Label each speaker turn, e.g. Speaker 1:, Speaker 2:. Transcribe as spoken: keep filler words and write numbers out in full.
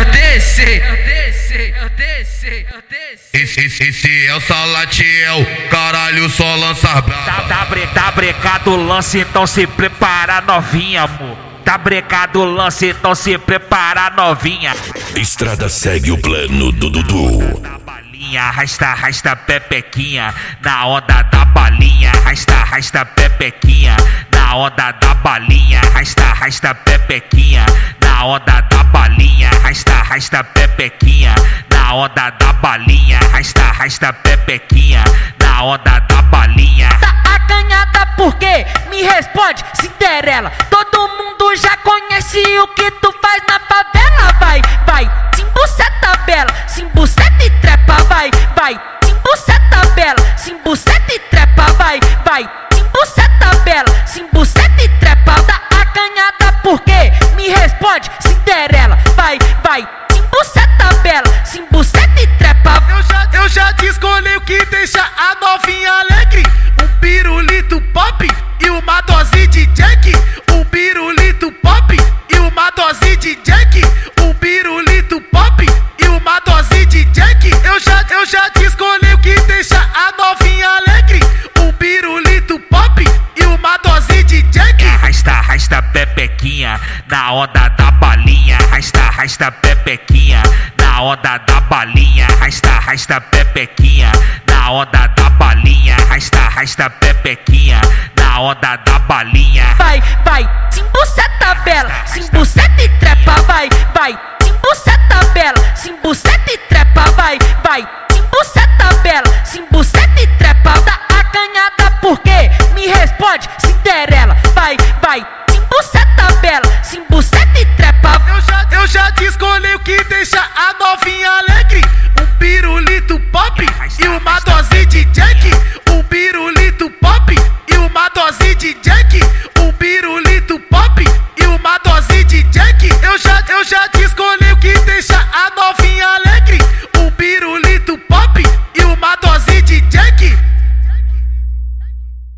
Speaker 1: desci, eu desci, eu desci, eu desci.
Speaker 2: Esse, esse, esse é o Salatiel, caralho, só lança brava.
Speaker 3: Tá, tá, bre, tá brecado o lance, então se prepara novinha, amor. Tá brecado o lance, então se prepara novinha.
Speaker 4: Estrada segue o plano do Dudu.
Speaker 3: Arrasta, arrasta pepequinha, na onda da balinha. Arrasta, arrasta pepequinha, na onda da balinha. Arrasta, arrasta pepequinha, na onda da balinha. Arrasta, arrasta pepequinha, na onda da balinha. Arrasta, arrasta pepequinha, na onda da balinha.
Speaker 5: Tá acanhada por quê? Me responde, Cinderela. Todo mundo já conhece o que tu faz na favela. Vai, vai, simbuceta bela, simbuceta e trepa. Vai, vai, simbuceta bela, simbuceta e trepa. Vai, vai, simbuceta bela, simbuceta e trepa. Tá acanhada por quê? Me responde, Cinderela. Vai, vai, simbuceta bela, simbuceta e trepa.
Speaker 6: Eu já, eu já te escolhi o que deixa a novinha alegre. Um pirulito pop e uma dose de Jack. Um pirulito pop e uma dose de Jack. Um pirulito pop e uma dose de Jack. Eu já, eu já te escolhi o que deixa a novinha alegre. Um pirulito pop e uma dose de Jack.
Speaker 3: Arrasta, arrasta pepequinha, na onda da balinha. Arrasta, arrasta pepequinha, na onda da balinha. Arrasta, arrasta pepequinha, na onda da balinha. Arrasta, arrasta pepequinha, na onda da balinha.
Speaker 5: Vai, vai, simbuceta bela, simbuceta e trepa. Vai, vai, simbuceta bela, simbuceta e trepa. Vai, vai, simbuceta bela, simbuceta e trepa. Tá acanhada por quê? Me responde, Cinderela. Vai, vai, simbuceta bela, simbuceta e trepa.
Speaker 6: Eu já, eu já te escolhi o que deixa a novinha alegre. Um pirulito pop e uma dose de Jack.